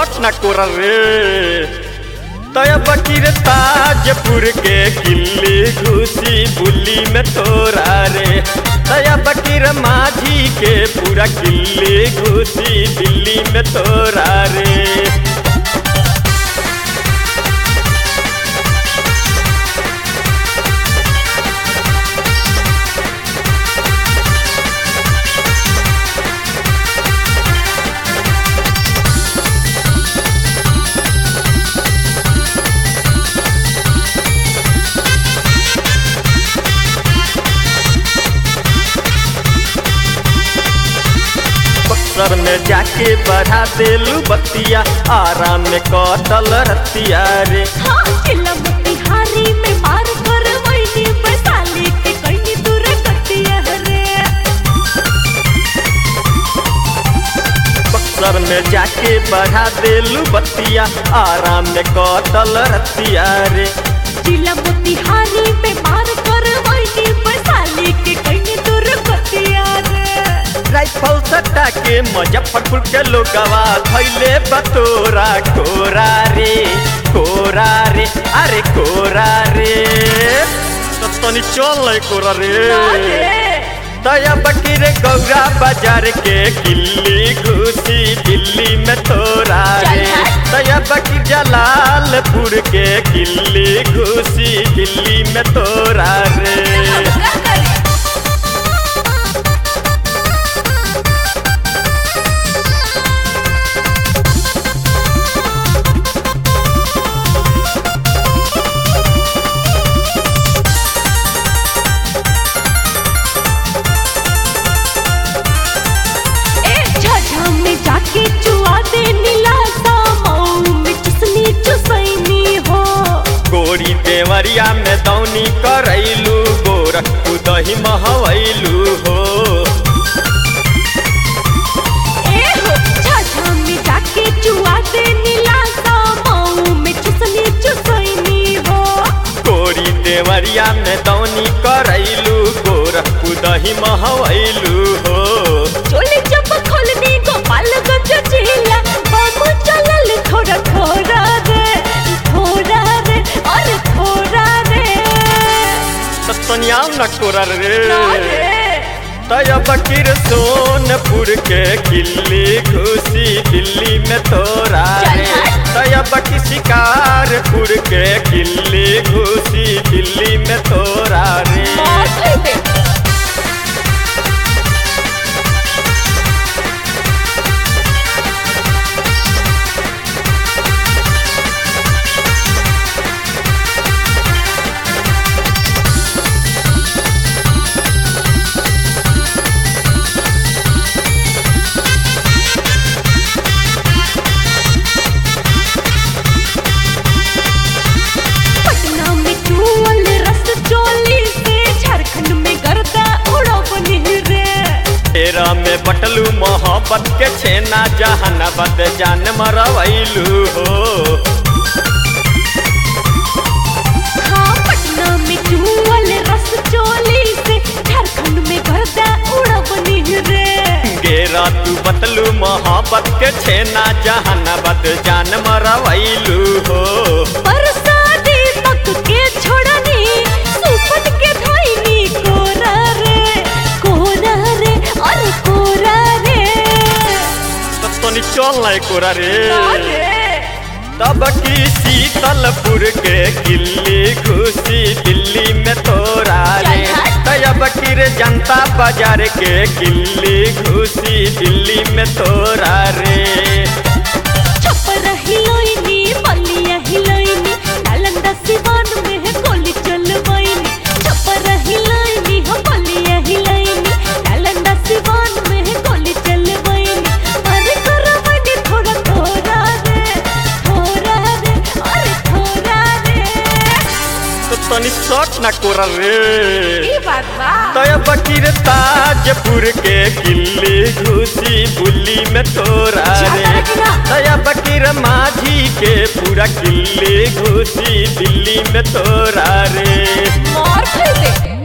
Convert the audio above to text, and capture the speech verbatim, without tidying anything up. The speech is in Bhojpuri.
शॉट न कोरा रे। तय बकीर ताजपुर के किल्ली घुसी बुल्ली में तोरा रे। तय बकीर माझी के पूरा किल्ली घुसी दिल्ली में तोरा रे। सर में जाके बढ़ा देलू बतिया आराम में कटल रतिया रे। हाँ, किला मोतिहारी में मार कर वही बैसाली के कहीं दूर कटिया रे। बक्सर में जाके बढ़ा देलू बतिया आराम में कटल रतिया रे। किला मोतिहारी में मार कर वही बैसाली के कहीं दूर कटिया रे। राइफल सट्टा के मुजफ्फरपुर के लोगवा खैले बतोरा कोरा रे कोरा रे अरे कोरा रे। तो तनी चल ले कोरा रे। तया बकीर गौरा बाजार के किल्ली घुसी दिल्ली में तोरा रे। तया बकीर जलालपुर के किल्ली घुसी दिल्ली में तोरा रे। जाके चुआ दे नीला सामाऊ में चुसनी चुसैनी हो। गोरी देवरिया में दौनी करैलू गोरखपुर दही महवैलू हो। ए हो झाझा में जाके चुआ दे नीला सामाऊ में चुसनी चुसैनी हो। गोरी देवरिया में दौनी करैलू गोरखपुर दही महवैलू हो। चोली जब खोलनी गोपालगंज जिला बाबू चलल थोड़ा थोड़ा रे थोड़ा रे और थोड़ा रे। सतनियाव न कोरा रे। तय बकीर सोनपुर के किल्ली घुसी दिल्ली में तोरा रे। तय बकीर शिकारपुर के किल्ली घुसी दिल्ली में तोरा रे। में बटलू मोहब्बत के छेना जहानाबाद जान मरवैलू हो। हाँ, पटना में चूवल रस चोली से झारखंड में गर्दा उड़वनी रे। गेरा तू बतलू मोहब्बत के छेना जहानाबाद जान मरवैलू हो। बरसाती तक के छोड़नी सुपन के धोइनी कोरा रे कोरा रे और कोरा रे। तनी चल नहीं कोरा रे। तब की शीतलपुर के किल्ली घुसी दिल्ली में तोरा रे। तब की रे जनता बाजार के किल्ली घुसी दिल्ली में तोरा रे। छपर हिलोइनी बलिया हिलोइनी नालंदा सिवान में है गोली चलवाइनी। छपर हिलोइनी हो बलिया हिलोइनी नालंदा सिवान में है गोली चलवाइनी। अरे करवनी थोड़ा थोड़ा रे थोड़ा रे अरे थोड़ा रे। तो तनी शॉट न कोरा रे। ई बात बा। तय बकीर ताजपुर के किल्ली घुसी बुल्ली में तोरा रे। तय बकीर माझी के पूरा किल्ली घुसी दिल्ली में तोरा रे। मार खा दे।